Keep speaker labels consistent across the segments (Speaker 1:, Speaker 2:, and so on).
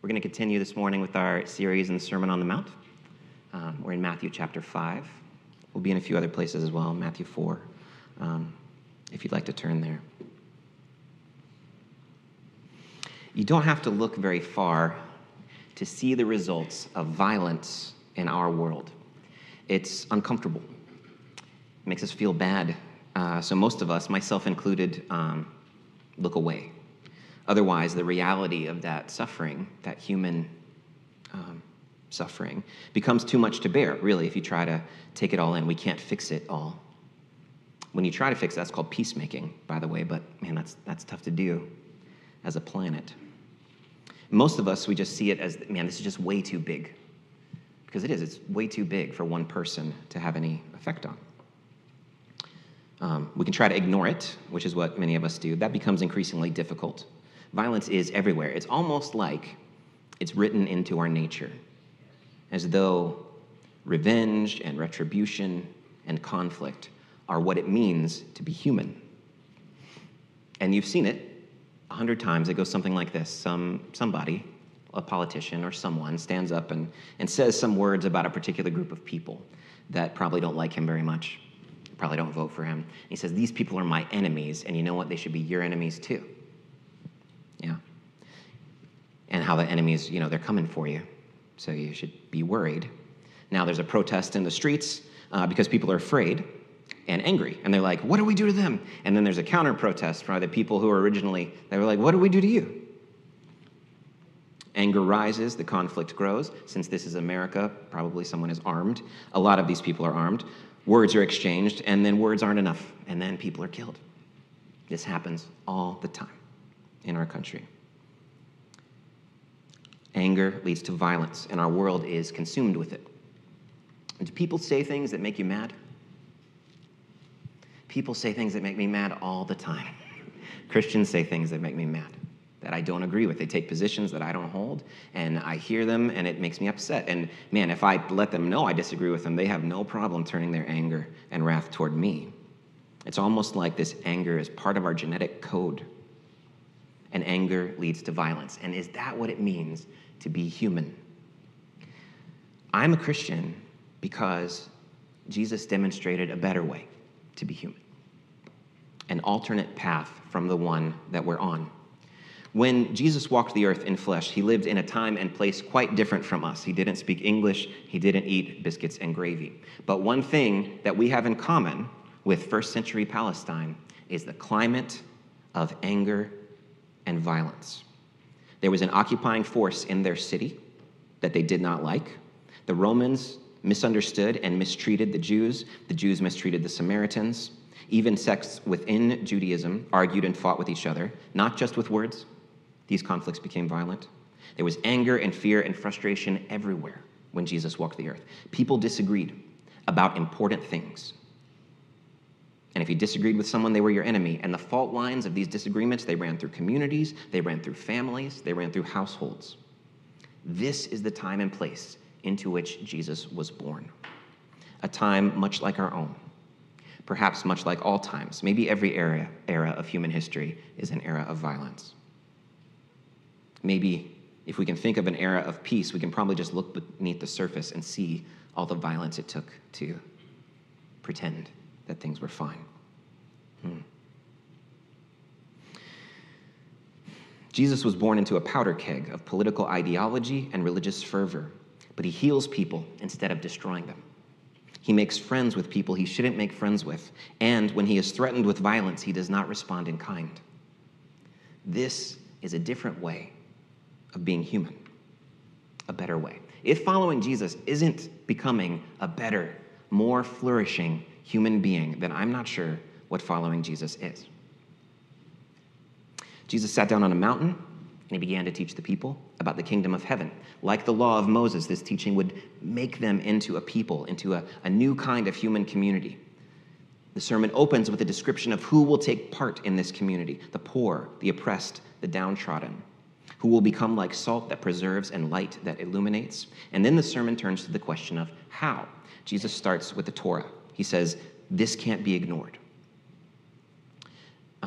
Speaker 1: We're going to continue this morning with our series in the Sermon on the Mount. We're in Matthew chapter 5. We'll be in a few other places as well, Matthew 4, if you'd like to turn there. You don't have to look very far to see the results of violence in our world. It's uncomfortable. It makes us feel bad. So most of us, myself included, look away. Otherwise, the reality of that suffering, that human suffering, becomes too much to bear, really, if you try to take it all in. We can't fix it all. When you try to fix it, that's called peacemaking, by the way, but man, that's tough to do as a planet. Most of us, we just see it as, man, this is just way too big. Because it is, it's way too big for one person to have any effect on. We can try to ignore it, which is what many of us do. That becomes increasingly difficult. Violence is everywhere. It's almost like it's written into our nature, as though revenge and retribution and conflict are what it means to be human. And you've seen it 100 times. It goes something like this. Somebody, a politician or someone, stands up and says some words about a particular group of people that probably don't like him very much, probably don't vote for him. He says, these people are my enemies, and you know what? They should be your enemies too. Yeah. And how the enemies, they're coming for you, so you should be worried. Now there's a protest in the streets because people are afraid and angry, and they're like, what do we do to them? And then there's a counter-protest from the people who they were like, what do we do to you? Anger rises, the conflict grows. Since this is America, probably someone is armed. A lot of these people are armed. Words are exchanged, and then words aren't enough, and then people are killed. This happens all the time in our country. Anger leads to violence, and our world is consumed with it. And do people say things that make you mad? People say things that make me mad all the time. Christians say things that make me mad, that I don't agree with. They take positions that I don't hold, and I hear them, and it makes me upset. And man, if I let them know I disagree with them, they have no problem turning their anger and wrath toward me. It's almost like this anger is part of our genetic code, and anger leads to violence. And is that what it means to be human? I'm a Christian because Jesus demonstrated a better way to be human, an alternate path from the one that we're on. When Jesus walked the earth in flesh, he lived in a time and place quite different from us. He didn't speak English. He didn't eat biscuits and gravy. But one thing that we have in common with first century Palestine is the climate of anger and violence. There was an occupying force in their city that they did not like. The Romans misunderstood and mistreated the Jews. The Jews mistreated the Samaritans. Even sects within Judaism argued and fought with each other, not just with words. These conflicts became violent. There was anger and fear and frustration everywhere when Jesus walked the earth. People disagreed about important things. And if you disagreed with someone, they were your enemy. And the fault lines of these disagreements, they ran through communities, they ran through families, they ran through households. This is the time and place into which Jesus was born. A time much like our own. Perhaps much like all times. Maybe every era of human history is an era of violence. Maybe if we can think of an era of peace, we can probably just look beneath the surface and see all the violence it took to pretend that things were fine. Jesus was born into a powder keg of political ideology and religious fervor, but he heals people instead of destroying them. He makes friends with people he shouldn't make friends with, and when he is threatened with violence, he does not respond in kind. This is a different way of being human, a better way. If following Jesus isn't becoming a better, more flourishing human being, then I'm not sure what following Jesus is. Jesus sat down on a mountain, and he began to teach the people about the kingdom of heaven. Like the law of Moses, this teaching would make them into a people, into a new kind of human community. The sermon opens with a description of who will take part in this community: the poor, the oppressed, the downtrodden, who will become like salt that preserves and light that illuminates. And then the sermon turns to the question of how. Jesus starts with the Torah. He says, this can't be ignored.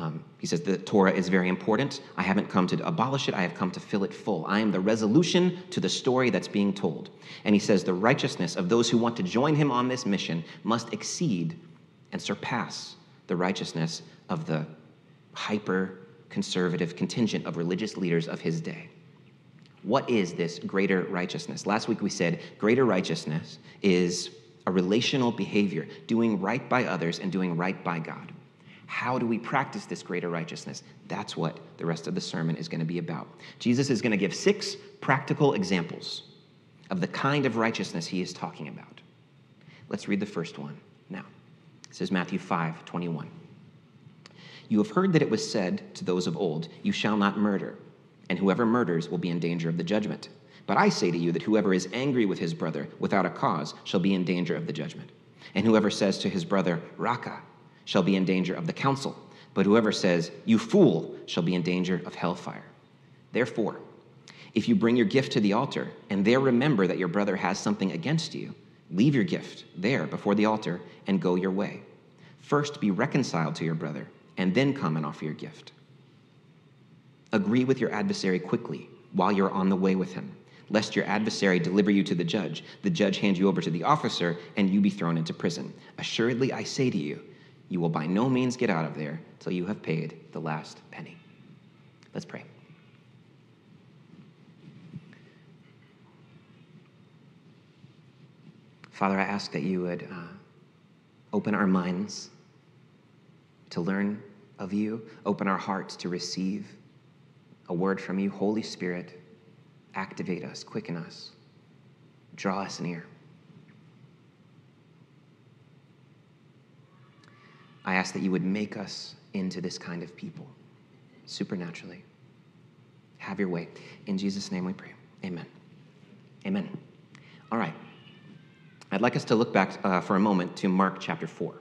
Speaker 1: He says the Torah is very important. I haven't come to abolish it. I have come to fill it full. I am the resolution to the story that's being told. And he says the righteousness of those who want to join him on this mission must exceed and surpass the righteousness of the hyper-conservative contingent of religious leaders of his day. What is this greater righteousness? Last week we said greater righteousness is a relational behavior, doing right by others and doing right by God. How do we practice this greater righteousness? That's what the rest of the sermon is going to be about. Jesus is going to give 6 practical examples of the kind of righteousness he is talking about. Let's read the first one now. This is Matthew 5:21. You have heard that it was said to those of old, you shall not murder, and whoever murders will be in danger of the judgment. But I say to you that whoever is angry with his brother without a cause shall be in danger of the judgment. And whoever says to his brother, Raka, shall be in danger of the council, but whoever says, you fool, shall be in danger of hellfire. Therefore, if you bring your gift to the altar, and there remember that your brother has something against you, leave your gift there before the altar and go your way. First be reconciled to your brother, and then come and offer your gift. Agree with your adversary quickly while you're on the way with him, lest your adversary deliver you to the judge hand you over to the officer, and you be thrown into prison. Assuredly, I say to you, you will by no means get out of there till you have paid the last penny. Let's pray. Father, I ask that you would open our minds to learn of you, open our hearts to receive a word from you. Holy Spirit, activate us, quicken us, draw us near. I ask that you would make us into this kind of people, supernaturally. Have your way. In Jesus' name we pray. Amen. Amen. All right. I'd like us to look back for a moment to Mark chapter 4.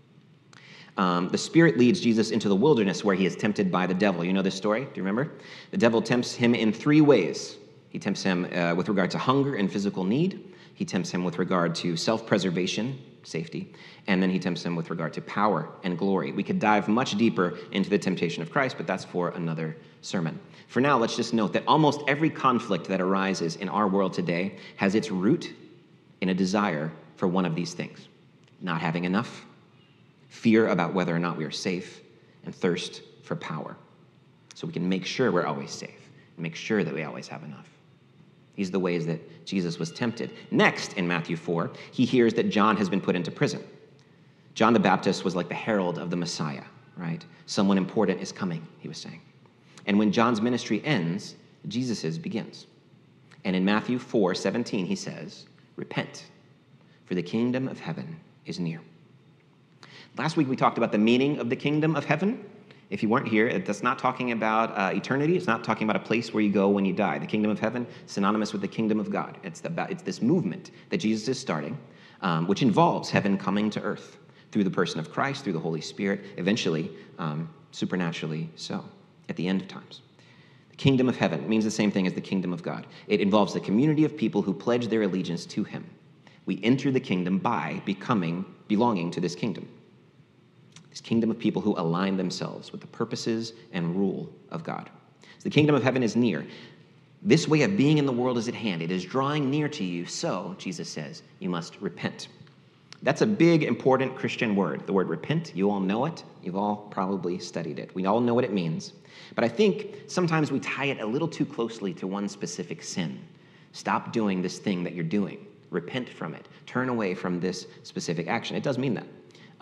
Speaker 1: The Spirit leads Jesus into the wilderness where he is tempted by the devil. You know this story? Do you remember? The devil tempts him in 3 ways. He tempts him with regard to hunger and physical need. He tempts him with regard to self-preservation, safety, and then he tempts him with regard to power and glory. We could dive much deeper into the temptation of Christ, but that's for another sermon. For now, let's just note that almost every conflict that arises in our world today has its root in a desire for one of these things: not having enough, fear about whether or not we are safe, and thirst for power. So we can make sure we're always safe, and make sure that we always have enough. These are the ways that Jesus was tempted. Next, in Matthew 4, he hears that John has been put into prison. John the Baptist was like the herald of the Messiah, right? Someone important is coming, he was saying. And when John's ministry ends, Jesus's begins. And in Matthew 4:17, he says, repent, for the kingdom of heaven is near. Last week, we talked about the meaning of the kingdom of heaven. If you weren't here, that's not talking about eternity. It's not talking about a place where you go when you die. The kingdom of heaven, synonymous with the kingdom of God. It's this movement that Jesus is starting, which involves heaven coming to earth through the person of Christ, through the Holy Spirit, eventually, supernaturally so, at the end of times. The kingdom of heaven means the same thing as the kingdom of God. It involves the community of people who pledge their allegiance to him. We enter the kingdom by belonging to this kingdom. This kingdom of people who align themselves with the purposes and rule of God. So the kingdom of heaven is near. This way of being in the world is at hand. It is drawing near to you. So, Jesus says, you must repent. That's a big, important Christian word. The word repent, you all know it. You've all probably studied it. We all know what it means. But I think sometimes we tie it a little too closely to one specific sin. Stop doing this thing that you're doing. Repent from it. Turn away from this specific action. It does mean that.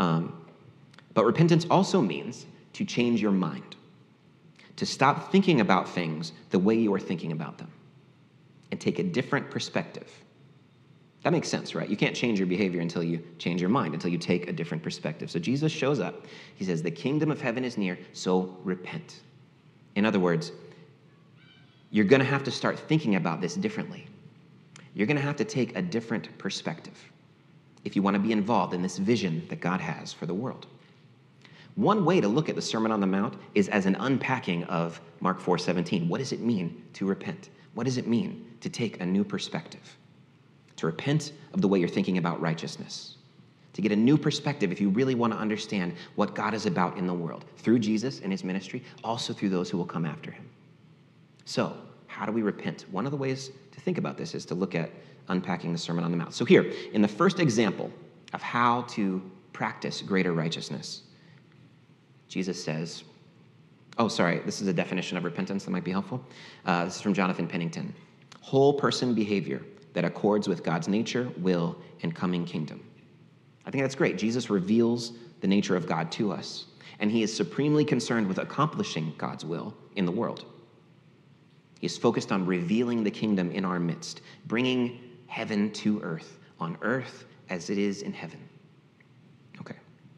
Speaker 1: But repentance also means to change your mind, to stop thinking about things the way you are thinking about them, and take a different perspective. That makes sense, right? You can't change your behavior until you change your mind, until you take a different perspective. So Jesus shows up. He says, the kingdom of heaven is near, so repent. In other words, you're going to have to start thinking about this differently. You're going to have to take a different perspective if you want to be involved in this vision that God has for the world. One way to look at the Sermon on the Mount is as an unpacking of Mark 4:17. What does it mean to repent? What does it mean to take a new perspective? To repent of the way you're thinking about righteousness. to get a new perspective if you really want to understand what God is about in the world, through Jesus and his ministry, also through those who will come after him. So, how do we repent? One of the ways to think about this is to look at unpacking the Sermon on the Mount. So here, in the first example of how to practice greater righteousness, Jesus says, this is a definition of repentance that might be helpful. This is from Jonathan Pennington. Whole person behavior that accords with God's nature, will, and coming kingdom. I think that's great. Jesus reveals the nature of God to us, and he is supremely concerned with accomplishing God's will in the world. He is focused on revealing the kingdom in our midst, bringing heaven to earth, on earth as it is in heaven. Okay.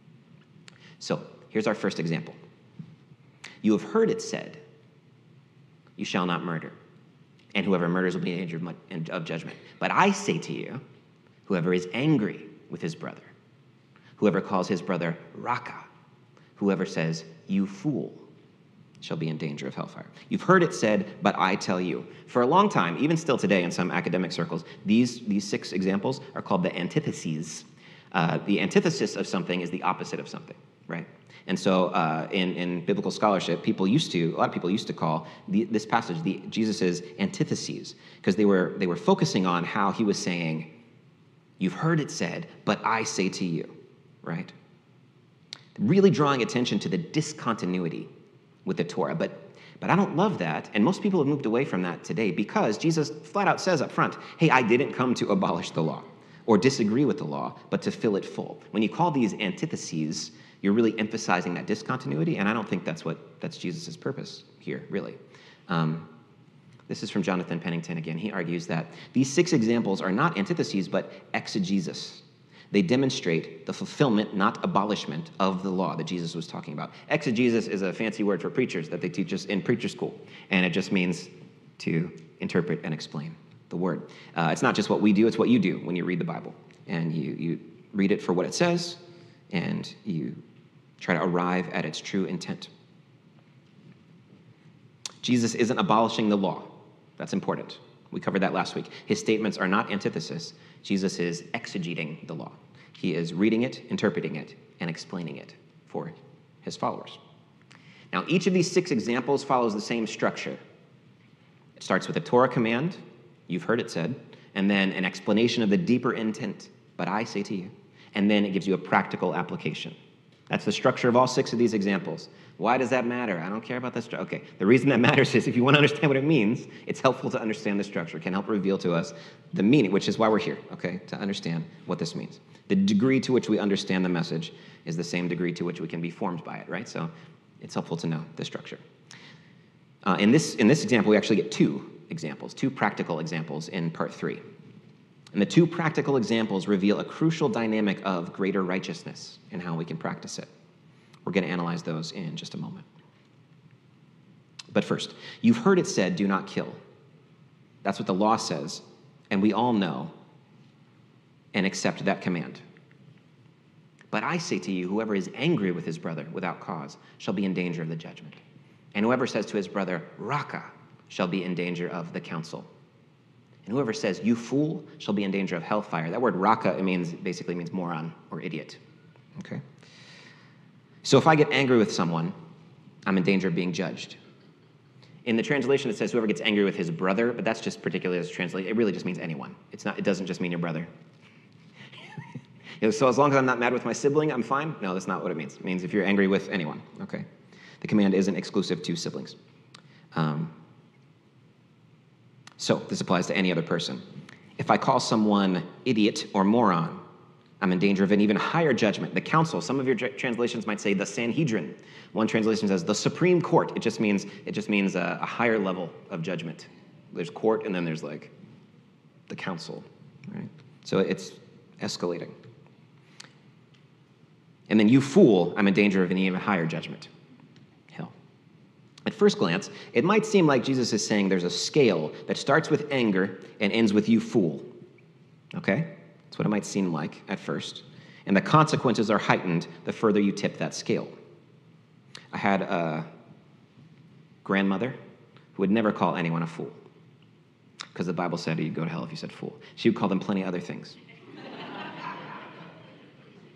Speaker 1: So, here's our first example. You have heard it said, you shall not murder, and whoever murders will be in danger of judgment. But I say to you, whoever is angry with his brother, whoever calls his brother Raka, whoever says, you fool, shall be in danger of hellfire. You've heard it said, but I tell you. For a long time, even still today in some academic circles, these 6 examples are called the antitheses. The antithesis of something is the opposite of something, right? And so in biblical scholarship, a lot of people used to call this passage Jesus' antitheses, because they were focusing on how he was saying, you've heard it said, but I say to you, right? Really drawing attention to the discontinuity with the Torah. But I don't love that, and most people have moved away from that today because Jesus flat out says up front, hey, I didn't come to abolish the law or disagree with the law, but to fill it full. When you call these antitheses, you're really emphasizing that discontinuity, and I don't think that's Jesus' purpose here, really. This is from Jonathan Pennington again. He argues that these 6 examples are not antitheses, but exegesis. They demonstrate the fulfillment, not abolishment, of the law that Jesus was talking about. Exegesis is a fancy word for preachers that they teach us in preacher school, and it just means to interpret and explain the word. It's not just what we do, it's what you do when you read the Bible. And you read it for what it says, and you try to arrive at its true intent. Jesus isn't abolishing the law. That's important. We covered that last week. His statements are not antithesis. Jesus is exegeting the law. He is reading it, interpreting it, and explaining it for his followers. Now, each of these 6 examples follows the same structure. It starts with a Torah command, you've heard it said, and then an explanation of the deeper intent, but I say to you, and then it gives you a practical application. That's the structure of all 6 of these examples. Why does that matter? I don't care about the structure. Okay, the reason that matters is if you want to understand what it means, it's helpful to understand the structure. It can help reveal to us the meaning, which is why we're here, okay, to understand what this means. The degree to which we understand the message is the same degree to which we can be formed by it, right? So it's helpful to know the structure. In this example, we actually get 2 examples, 2 practical examples in part 3. And the 2 practical examples reveal a crucial dynamic of greater righteousness and how we can practice it. We're going to analyze those in just a moment. But first, you've heard it said, do not kill. That's what the law says, and we all know and accept that command. But I say to you, whoever is angry with his brother without cause shall be in danger of the judgment. And whoever says to his brother, Raka, shall be in danger of the council. And whoever says, you fool, shall be in danger of hellfire. That word Raka, basically means moron or idiot. Okay? So if I get angry with someone, I'm in danger of being judged. In the translation, it says whoever gets angry with his brother, but that's just particularly as translated. It really just means anyone. It doesn't just mean your brother. So as long as I'm not mad with my sibling, I'm fine? No, that's not what it means. It means if you're angry with anyone, okay? The command isn't exclusive to siblings. So this applies to any other person. If I call someone idiot or moron, I'm in danger of an even higher judgment. The council, some of your translations might say the Sanhedrin. One translation says the Supreme Court. It just means a higher level of judgment. There's court, and then there's like the council, right? So it's escalating. And then you fool, I'm in danger of an even higher judgment. Hell. At first glance, it might seem like Jesus is saying there's a scale that starts with anger and ends with you fool. Okay? That's what it might seem like at first. And the consequences are heightened the further you tip that scale. I had a grandmother who would never call anyone a fool, because the Bible said you'd go to hell if you said fool. She would call them plenty of other things.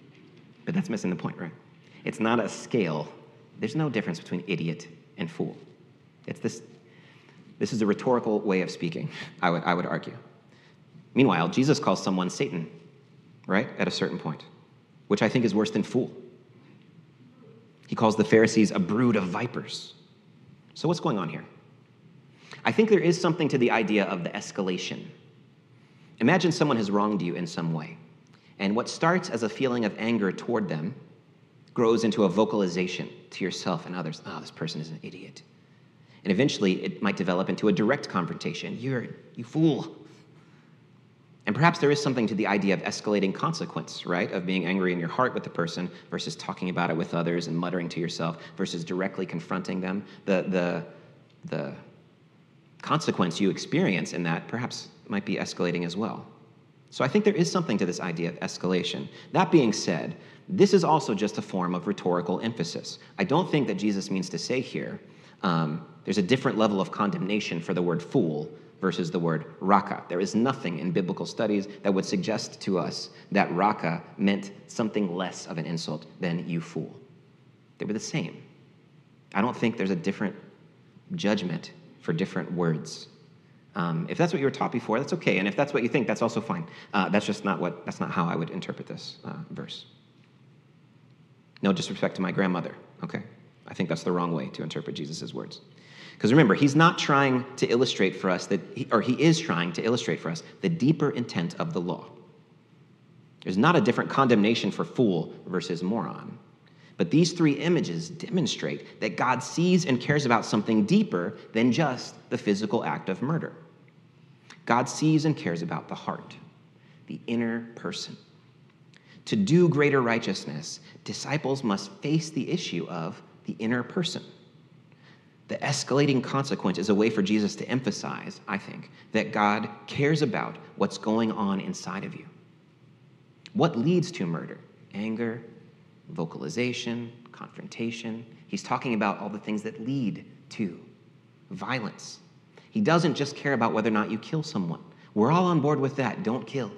Speaker 1: But that's missing the point, right? It's not a scale. There's no difference between idiot and fool. It's this. This is a rhetorical way of speaking, I would argue. Meanwhile, Jesus calls someone Satan, right, at a certain point, which I think is worse than fool. He calls the Pharisees a brood of vipers. So what's going on here? I think there is something to the idea of the escalation. Imagine someone has wronged you in some way, and what starts as a feeling of anger toward them grows into a vocalization to yourself and others. Oh, this person is an idiot. And eventually, it might develop into a direct confrontation. You fool. And perhaps there is something to the idea of escalating consequence, right? Of being angry in your heart with the person versus talking about it with others and muttering to yourself versus directly confronting them. The consequence you experience in that perhaps might be escalating as well. So I think there is something to this idea of escalation. That being said, this is also just a form of rhetorical emphasis. I don't think that Jesus means to say here, there's a different level of condemnation for the word fool versus the word raka. There is nothing in biblical studies that would suggest to us that raka meant something less of an insult than you fool. They were the same. I don't think there's a different judgment for different words. If that's what you were taught before, that's okay. And if that's what you think, that's also fine. That's not how I would interpret this verse. No disrespect to my grandmother, okay? I think that's the wrong way to interpret Jesus' words. Because remember, he's not trying to illustrate for us he is trying to illustrate for us the deeper intent of the law. There's not a different condemnation for fool versus moron. But these three images demonstrate that God sees and cares about something deeper than just the physical act of murder. God sees and cares about the heart, the inner person. To do greater righteousness, disciples must face the issue of the inner person. The escalating consequence is a way for Jesus to emphasize, I think, that God cares about what's going on inside of you. What leads to murder? Anger, vocalization, confrontation. He's talking about all the things that lead to violence. He doesn't just care about whether or not you kill someone. We're all on board with that. Don't kill.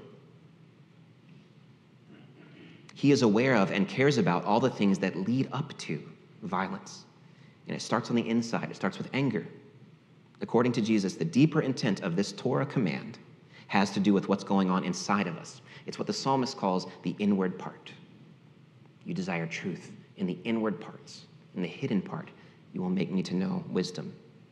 Speaker 1: He is aware of and cares about all the things that lead up to violence. And it starts on the inside. It starts with anger. According to Jesus, the deeper intent of this Torah command has to do with what's going on inside of us. It's what the psalmist calls the inward part. You desire truth in the inward parts. In the hidden part, you will make me to know wisdom.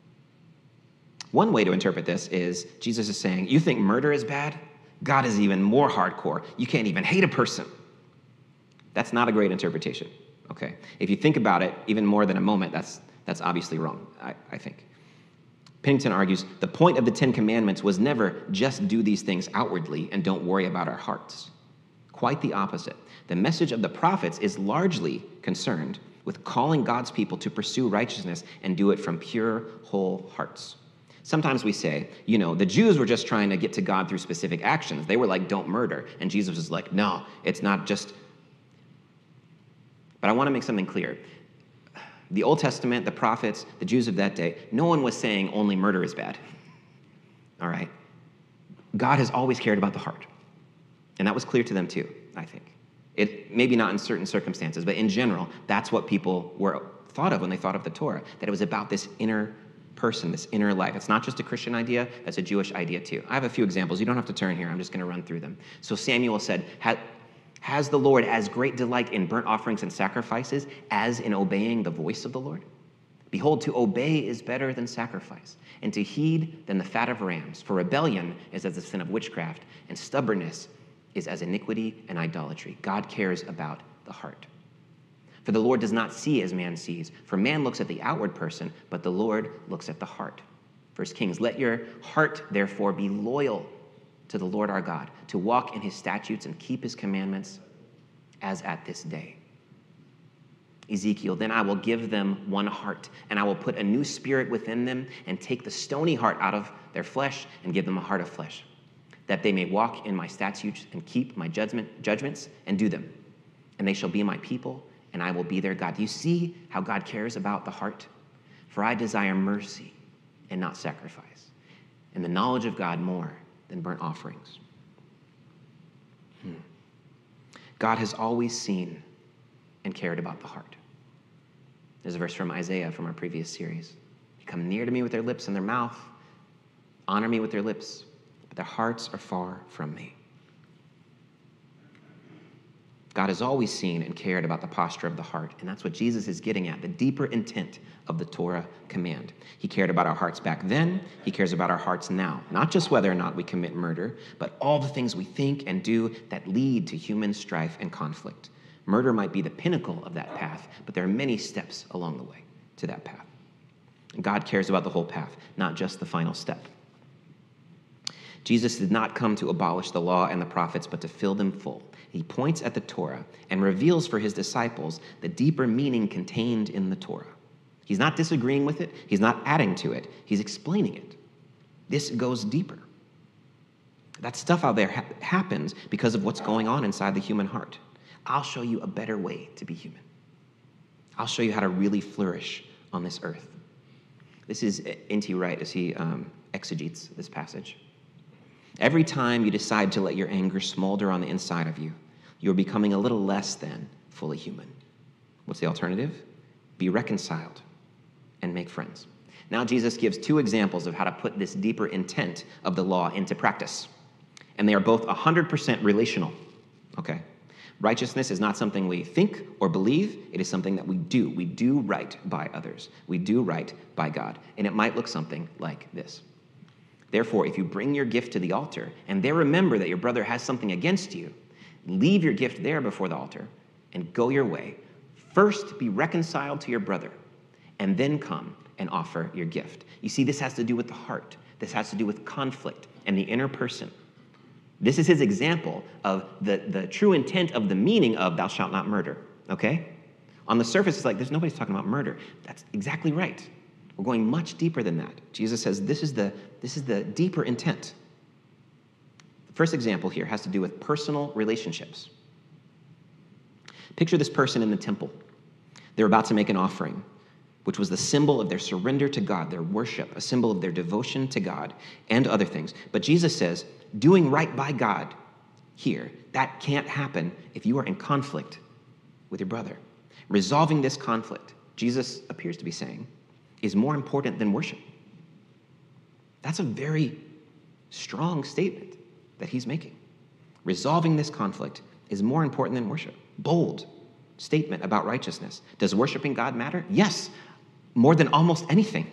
Speaker 1: One way to interpret this is Jesus is saying, you think murder is bad? God is even more hardcore. You can't even hate a person. That's not a great interpretation, okay? If you think about it even more than a moment, that's obviously wrong, I think. Pennington argues, the point of the Ten Commandments was never just do these things outwardly and don't worry about our hearts. Quite the opposite. The message of the prophets is largely concerned with calling God's people to pursue righteousness and do it from pure, whole hearts. Sometimes we say, the Jews were just trying to get to God through specific actions. They were like, don't murder. And Jesus is like, no, it's not just. But I want to make something clear. The Old Testament, the prophets, the Jews of that day, no one was saying only murder is bad. All right? God has always cared about the heart. And that was clear to them too, I think. It maybe not in certain circumstances, but in general, that's what people were thought of when they thought of the Torah, that it was about this inner person, this inner life. It's not just a Christian idea, that's a Jewish idea too. I have a few examples. You don't have to turn here. I'm just going to run through them. So Samuel said, has the Lord as great delight in burnt offerings and sacrifices as in obeying the voice of the Lord? Behold, to obey is better than sacrifice, and to heed than the fat of rams. For rebellion is as the sin of witchcraft, and stubbornness is as iniquity and idolatry. God cares about the heart. For the Lord does not see as man sees. For man looks at the outward person, but the Lord looks at the heart. 1 Kings, let your heart therefore be loyal to the Lord our God, to walk in his statutes and keep his commandments as at this day. Ezekiel, then I will give them one heart, and I will put a new spirit within them and take the stony heart out of their flesh and give them a heart of flesh, that they may walk in my statutes and keep my judgments and do them. And they shall be my people, and I will be their God. Do you see how God cares about the heart? For I desire mercy and not sacrifice, and the knowledge of God more than burnt offerings. God has always seen and cared about the heart. There's a verse from Isaiah from our previous series. They come near to me with their lips and their mouth, honor me with their lips, but their hearts are far from me. God has always seen and cared about the posture of the heart, and that's what Jesus is getting at, the deeper intent of the Torah command. He cared about our hearts back then. He cares about our hearts now, not just whether or not we commit murder, but all the things we think and do that lead to human strife and conflict. Murder might be the pinnacle of that path, but there are many steps along the way to that path. And God cares about the whole path, not just the final step. Jesus did not come to abolish the law and the prophets, but to fill them full. He points at the Torah and reveals for his disciples the deeper meaning contained in the Torah. He's not disagreeing with it. He's not adding to it. He's explaining it. This goes deeper. That stuff out there happens because of what's going on inside the human heart. I'll show you a better way to be human. I'll show you how to really flourish on this earth. This is N.T. Wright as he exegetes this passage. Every time you decide to let your anger smolder on the inside of you, you're becoming a little less than fully human. What's the alternative? Be reconciled and make friends. Now Jesus gives two examples of how to put this deeper intent of the law into practice. And they are both 100% relational, okay? Righteousness is not something we think or believe. It is something that we do. We do right by others. We do right by God. And it might look something like this. Therefore, if you bring your gift to the altar and there remember that your brother has something against you, leave your gift there before the altar and go your way. First, be reconciled to your brother and then come and offer your gift. You see, this has to do with the heart. This has to do with conflict and the inner person. This is his example of the true intent of the meaning of thou shalt not murder, okay? On the surface, it's like, nobody's talking about murder. That's exactly right. We're going much deeper than that. Jesus says this is the deeper intent. The first example here has to do with personal relationships. Picture this person in the temple. They're about to make an offering, which was the symbol of their surrender to God, their worship, a symbol of their devotion to God and other things. But Jesus says, doing right by God here, that can't happen if you are in conflict with your brother. Resolving this conflict, Jesus appears to be saying, is more important than worship. That's a very strong statement that he's making. Resolving this conflict is more important than worship. Bold statement about righteousness. Does worshiping God matter? Yes, more than almost anything.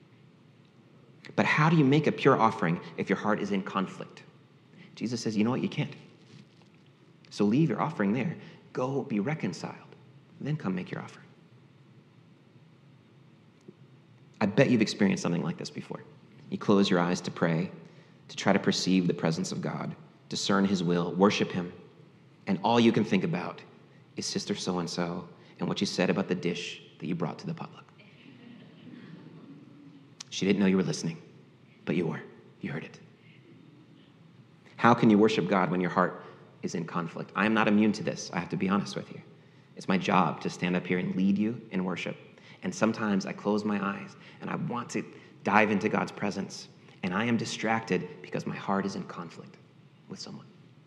Speaker 1: But how do you make a pure offering if your heart is in conflict? Jesus says, you know what, you can't. So leave your offering there. Go be reconciled. Then come make your offering. I bet you've experienced something like this before. You close your eyes to pray, to try to perceive the presence of God, discern his will, worship him, and all you can think about is Sister so-and-so and what you said about the dish that you brought to the potluck. She didn't know you were listening, but you were. You heard it. How can you worship God when your heart is in conflict? I am not immune to this. I have to be honest with you. It's my job to stand up here and lead you in worship. And sometimes I close my eyes and I want to dive into God's presence, and I am distracted because my heart is in conflict with someone.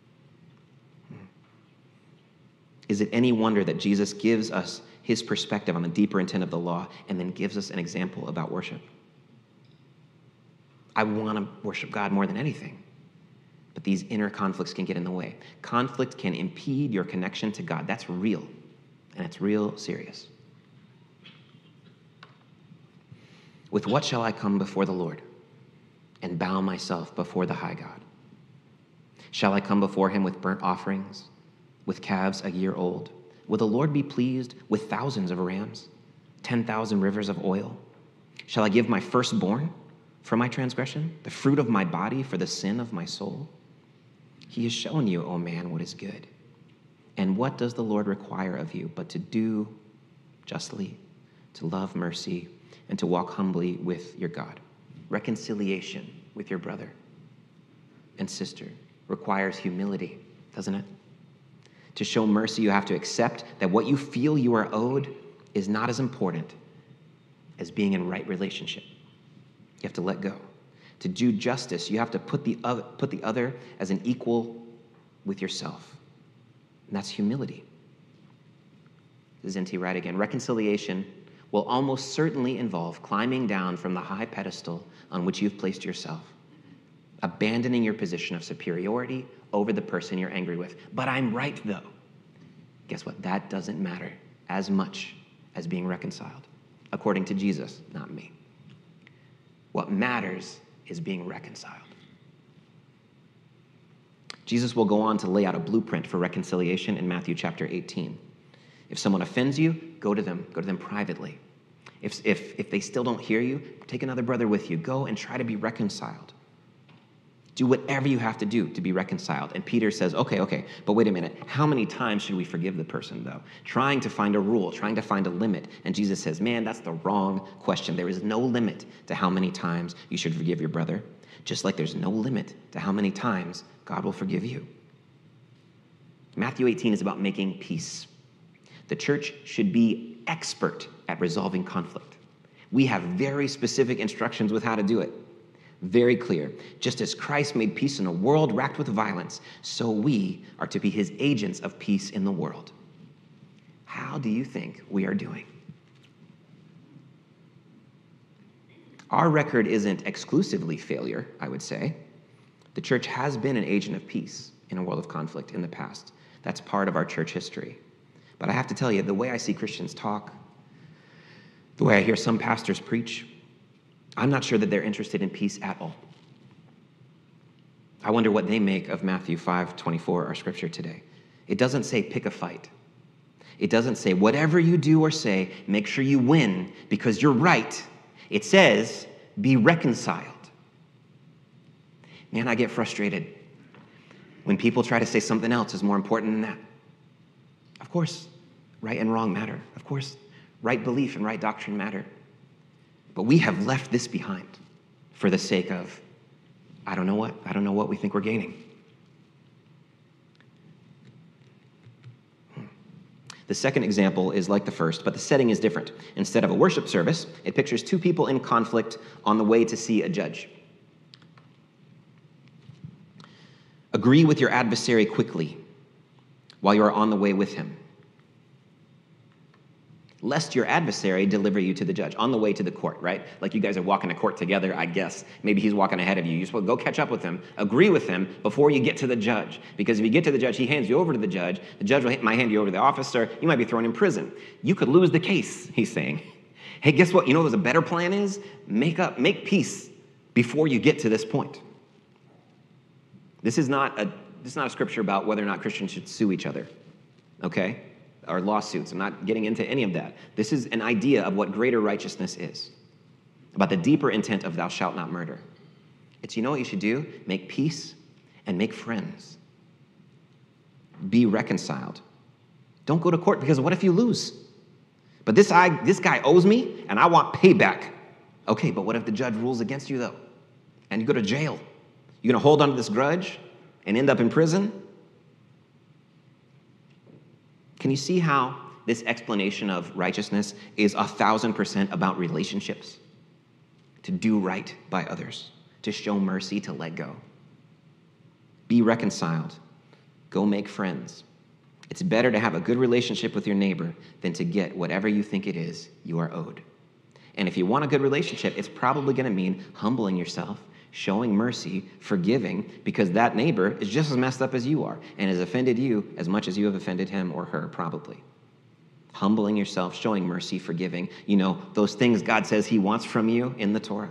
Speaker 1: Is it any wonder that Jesus gives us his perspective on the deeper intent of the law and then gives us an example about worship? I want to worship God more than anything, but these inner conflicts can get in the way. Conflict can impede your connection to God. That's real, and it's real serious. With what shall I come before the Lord and bow myself before the high God? Shall I come before him with burnt offerings, with calves a year old? Will the Lord be pleased with thousands of rams, 10,000 rivers of oil? Shall I give my firstborn for my transgression, the fruit of my body for the sin of my soul? He has shown you, O man, what is good. And what does the Lord require of you but to do justly, to love mercy, and to walk humbly with your God? Reconciliation with your brother and sister requires humility, doesn't it? To show mercy, you have to accept that what you feel you are owed is not as important as being in right relationship. You have to let go. To do justice, you have to put the other as an equal with yourself. And that's humility. This is N.T. Wright again. Reconciliation will almost certainly involve climbing down from the high pedestal on which you've placed yourself, abandoning your position of superiority over the person you're angry with. But I'm right, though. Guess what? That doesn't matter as much as being reconciled, according to Jesus, not me. What matters is being reconciled. Jesus will go on to lay out a blueprint for reconciliation in Matthew chapter 18. If someone offends you, go to them privately. If they still don't hear you, take another brother with you. Go and try to be reconciled. Do whatever you have to do to be reconciled. And Peter says, okay, but wait a minute. How many times should we forgive the person, though? Trying to find a rule, trying to find a limit. And Jesus says, man, that's the wrong question. There is no limit to how many times you should forgive your brother, just like there's no limit to how many times God will forgive you. Matthew 18 is about making peace. The church should be expert at resolving conflict. We have very specific instructions with how to do it. Very clear. Just as Christ made peace in a world racked with violence, so we are to be his agents of peace in the world. How do you think we are doing? Our record isn't exclusively failure, I would say. The church has been an agent of peace in a world of conflict in the past. That's part of our church history. But I have to tell you, the way I see Christians talk, the way I hear some pastors preach, I'm not sure that they're interested in peace at all. I wonder what they make of Matthew 5:24, our scripture today. It doesn't say pick a fight. It doesn't say whatever you do or say, make sure you win because you're right. It says be reconciled. Man, I get frustrated when people try to say something else is more important than that. Of course, right and wrong matter. Of course, right belief and right doctrine matter. But we have left this behind for the sake of, I don't know what we think we're gaining. The second example is like the first, but the setting is different. Instead of a worship service, it pictures two people in conflict on the way to see a judge. Agree with your adversary quickly while you are on the way with him, lest your adversary deliver you to the judge on the way to the court, right? Like you guys are walking to court together, I guess. Maybe he's walking ahead of you. You're supposed to go catch up with him, agree with him before you get to the judge. Because if you get to the judge, he hands you over to the judge might hand you over to the officer, you might be thrown in prison. You could lose the case, he's saying. Hey, guess what? You know what a better plan is? Make peace before you get to this point. This is not a scripture about whether or not Christians should sue each other, okay? Or lawsuits. I'm not getting into any of that. This is an idea of what greater righteousness is, about the deeper intent of thou shalt not murder. It's, you know what you should do? Make peace and make friends. Be reconciled. Don't go to court because what if you lose? But this guy owes me and I want payback. Okay, but what if the judge rules against you though? And you go to jail? You're going to hold on to this grudge and end up in prison? Can you see how this explanation of righteousness is 1,000% about relationships? To do right by others, to show mercy, to let go. Be reconciled. Go make friends. It's better to have a good relationship with your neighbor than to get whatever you think it is you are owed. And if you want a good relationship, it's probably going to mean humbling yourself, showing mercy, forgiving, because that neighbor is just as messed up as you are and has offended you as much as you have offended him or her, probably. Humbling yourself, showing mercy, forgiving, those things God says he wants from you in the Torah.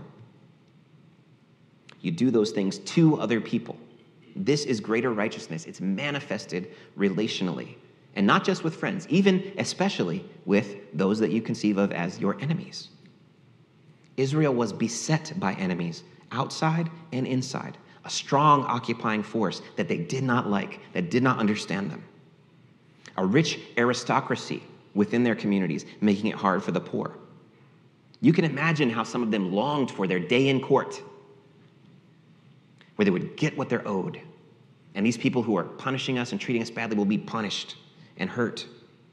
Speaker 1: You do those things to other people. This is greater righteousness. It's manifested relationally, and not just with friends, even especially with those that you conceive of as your enemies. Israel was beset by enemies, outside and inside, a strong occupying force that they did not like, that did not understand them. A rich aristocracy within their communities, making it hard for the poor. You can imagine how some of them longed for their day in court, where they would get what they're owed. And these people who are punishing us and treating us badly will be punished and hurt.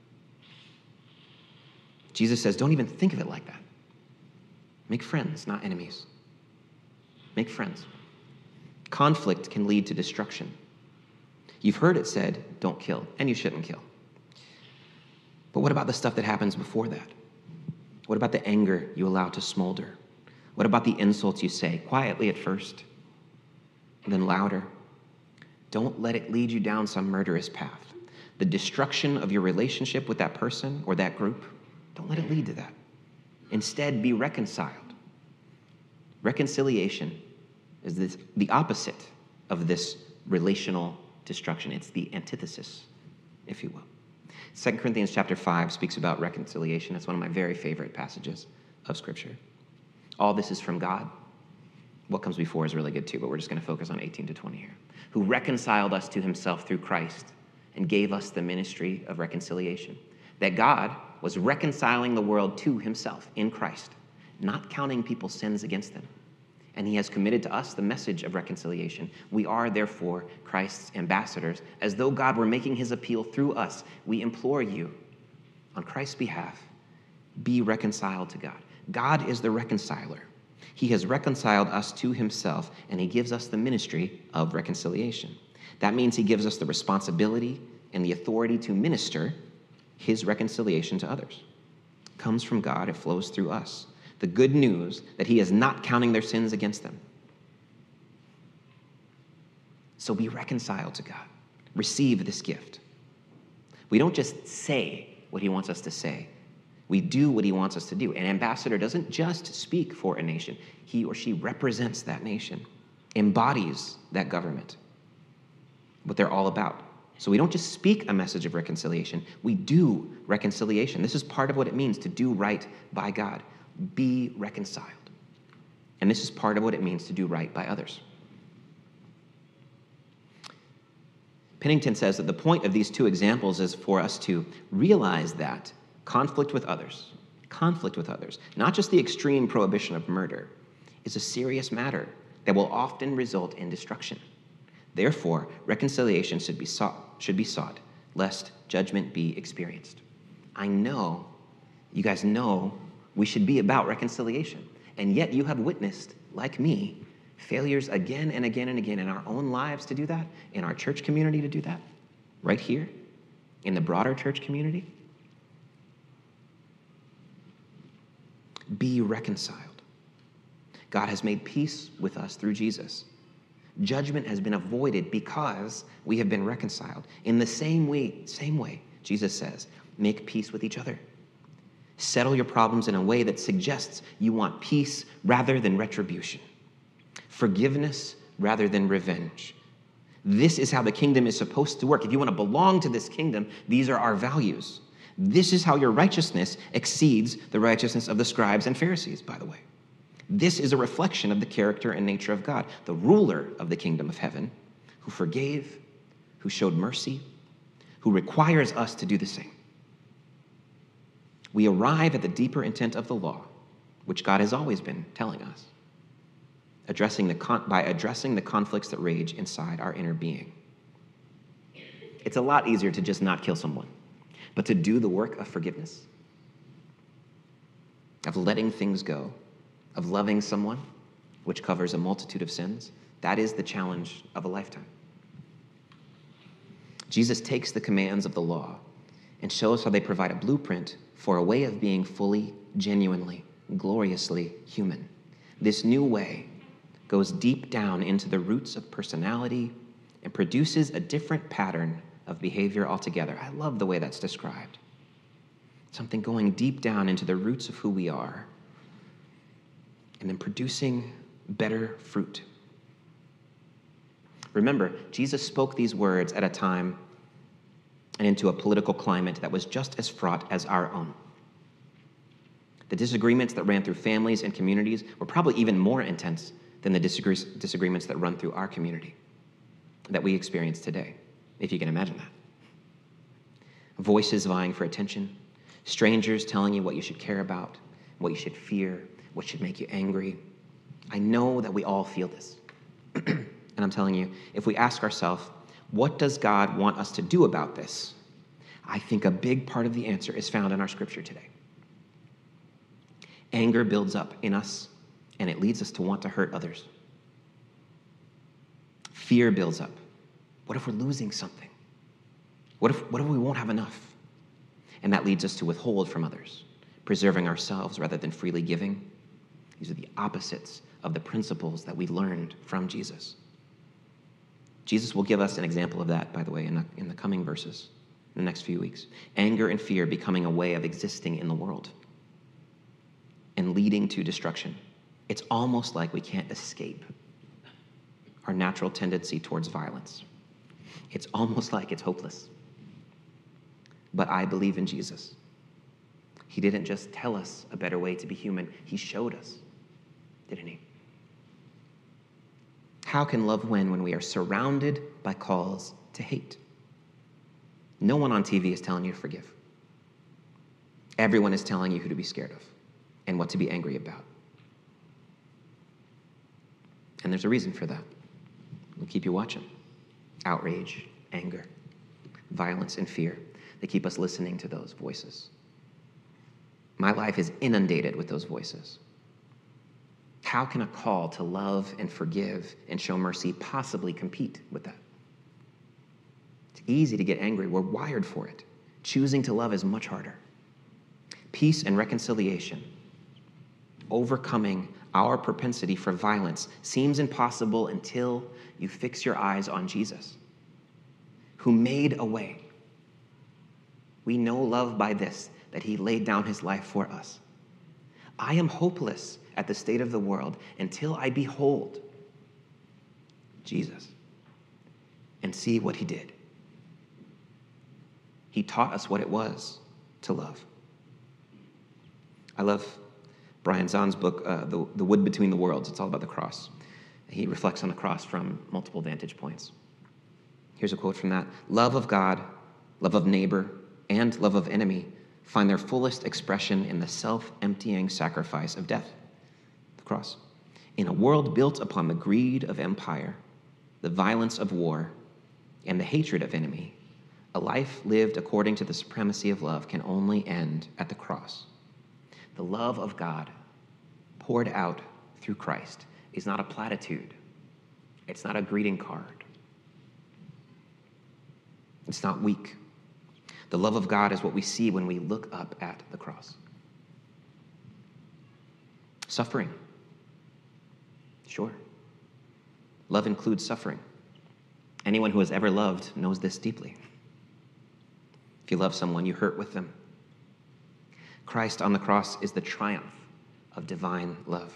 Speaker 1: Jesus says, don't even think of it like that. Make friends, not enemies. Make friends. Conflict can lead to destruction. You've heard it said, don't kill, and you shouldn't kill. But what about the stuff that happens before that? What about the anger you allow to smolder? What about the insults you say, quietly at first, then louder? Don't let it lead you down some murderous path. The destruction of your relationship with that person or that group, don't let it lead to that. Instead, be reconciled. Reconciliation is the opposite of this relational destruction. It's the antithesis, if you will. 2 Corinthians chapter 5 speaks about reconciliation. It's one of my very favorite passages of Scripture. All this is from God. What comes before is really good too, but we're just going to focus on 18 to 20 here. Who reconciled us to himself through Christ and gave us the ministry of reconciliation. That God was reconciling the world to himself in Christ, not counting people's sins against them. And he has committed to us the message of reconciliation. We are, therefore, Christ's ambassadors. As though God were making his appeal through us, we implore you, on Christ's behalf, be reconciled to God. God is the reconciler. He has reconciled us to himself, and he gives us the ministry of reconciliation. That means he gives us the responsibility and the authority to minister his reconciliation to others. It comes from God. It flows through us. The good news that he is not counting their sins against them. So be reconciled to God. Receive this gift. We don't just say what he wants us to say. We do what he wants us to do. An ambassador doesn't just speak for a nation. He or she represents that nation, embodies that government, what they're all about. So we don't just speak a message of reconciliation. We do reconciliation. This is part of what it means to do right by God. Be reconciled. And this is part of what it means to do right by others. Pennington says that the point of these two examples is for us to realize that conflict with others, not just the extreme prohibition of murder, is a serious matter that will often result in destruction. Therefore, reconciliation should be sought, lest judgment be experienced. I know, you guys know, we should be about reconciliation. And yet you have witnessed, like me, failures again and again and again in our own lives to do that, in our church community to do that, right here, in the broader church community. Be reconciled. God has made peace with us through Jesus. Judgment has been avoided because we have been reconciled. In the same way, Jesus says, make peace with each other. Settle your problems in a way that suggests you want peace rather than retribution, forgiveness rather than revenge. This is how the kingdom is supposed to work. If you want to belong to this kingdom, these are our values. This is how your righteousness exceeds the righteousness of the scribes and Pharisees, by the way. This is a reflection of the character and nature of God, the ruler of the kingdom of heaven, who forgave, who showed mercy, who requires us to do the same. We arrive at the deeper intent of the law, which God has always been telling us, by addressing the conflicts that rage inside our inner being. It's a lot easier to just not kill someone, but to do the work of forgiveness, of letting things go, of loving someone, which covers a multitude of sins, that is the challenge of a lifetime. Jesus takes the commands of the law and shows how they provide a blueprint for a way of being fully, genuinely, gloriously human. This new way goes deep down into the roots of personality and produces a different pattern of behavior altogether. I love the way that's described. Something going deep down into the roots of who we are and then producing better fruit. Remember, Jesus spoke these words at a time and into a political climate that was just as fraught as our own. The disagreements that ran through families and communities were probably even more intense than the disagreements that run through our community that we experience today, if you can imagine that. Voices vying for attention, strangers telling you what you should care about, what you should fear, what should make you angry. I know that we all feel this. And I'm telling you, if we ask ourselves, what does God want us to do about this? I think a big part of the answer is found in our scripture today. Anger builds up in us, and it leads us to want to hurt others. Fear builds up. What if we're losing something? What if we won't have enough? And that leads us to withhold from others, preserving ourselves rather than freely giving. These are the opposites of the principles that we learned from Jesus. Jesus will give us an example of that, by the way, in the coming verses, in the next few weeks. Anger and fear becoming a way of existing in the world and leading to destruction. It's almost like we can't escape our natural tendency towards violence. It's almost like it's hopeless. But I believe in Jesus. He didn't just tell us a better way to be human. He showed us, didn't he? How can love win when we are surrounded by calls to hate? No one on TV is telling you to forgive. Everyone is telling you who to be scared of and what to be angry about. And there's a reason for that. We'll keep you watching. Outrage, anger, violence, and fear. They keep us listening to those voices. My life is inundated with those voices. How can a call to love and forgive and show mercy possibly compete with that? It's easy to get angry. We're wired for it. Choosing to love is much harder. Peace and reconciliation, overcoming our propensity for violence, seems impossible until you fix your eyes on Jesus, who made a way. We know love by this, that he laid down his life for us. I am hopeless at the state of the world until I behold Jesus and see what he did. He taught us what it was to love. I love Brian Zahn's book, The Wood Between the Worlds. It's all about the cross. He reflects on the cross from multiple vantage points. Here's a quote from that. Love of God, love of neighbor, and love of enemy find their fullest expression in the self-emptying sacrifice of death, the cross. In a world built upon the greed of empire, the violence of war, and the hatred of enemy, a life lived according to the supremacy of love can only end at the cross. The love of God poured out through Christ is not a platitude. It's not a greeting card. It's not weak. The love of God is what we see when we look up at the cross. Suffering. Sure. Love includes suffering. Anyone who has ever loved knows this deeply. If you love someone, you hurt with them. Christ on the cross is the triumph of divine love.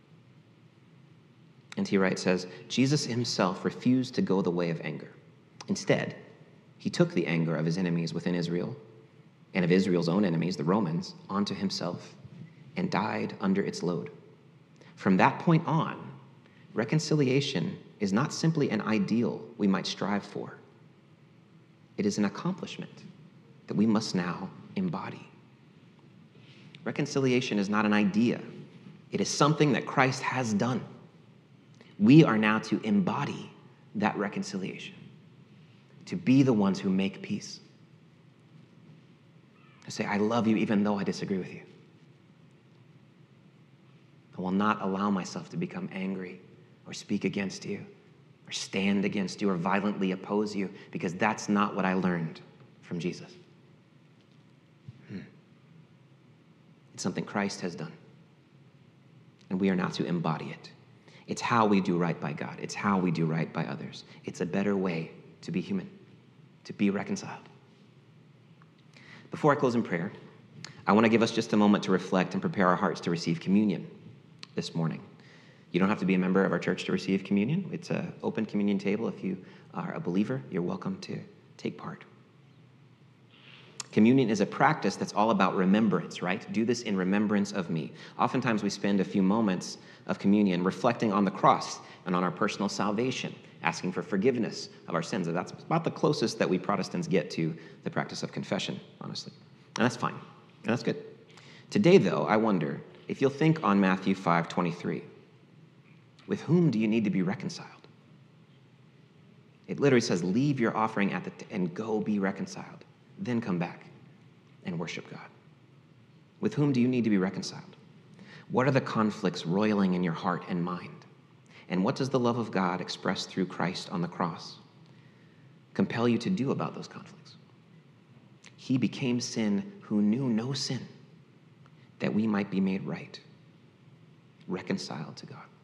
Speaker 1: N.T. Wright says, Jesus himself refused to go the way of anger. Instead, he took the anger of his enemies within Israel and of Israel's own enemies, the Romans, onto himself and died under its load. From that point on, reconciliation is not simply an ideal we might strive for. It is an accomplishment that we must now embody. Reconciliation is not an idea. It is something that Christ has done. We are now to embody that reconciliation, to be the ones who make peace. To say, I love you even though I disagree with you. I will not allow myself to become angry or speak against you or stand against you or violently oppose you, because that's not what I learned from Jesus. It's something Christ has done, and we are now to embody it. It's how we do right by God. It's how we do right by others. It's a better way to be human, to be reconciled. Before I close in prayer, I want to give us just a moment to reflect and prepare our hearts to receive communion this morning. You don't have to be a member of our church to receive communion. It's an open communion table. If you are a believer, you're welcome to take part. Communion is a practice that's all about remembrance, right? Do this in remembrance of me. Oftentimes we spend a few moments of communion reflecting on the cross and on our personal salvation, asking for forgiveness of our sins. And that's about the closest that we Protestants get to the practice of confession, honestly. And that's fine. And that's good. Today, though, I wonder if you'll think on Matthew 5:23. With whom do you need to be reconciled? It literally says, leave your offering and go be reconciled. Then come back and worship God. With whom do you need to be reconciled? What are the conflicts roiling in your heart and mind? And what does the love of God expressed through Christ on the cross compel you to do about those conflicts? He became sin who knew no sin, that we might be made right, reconciled to God.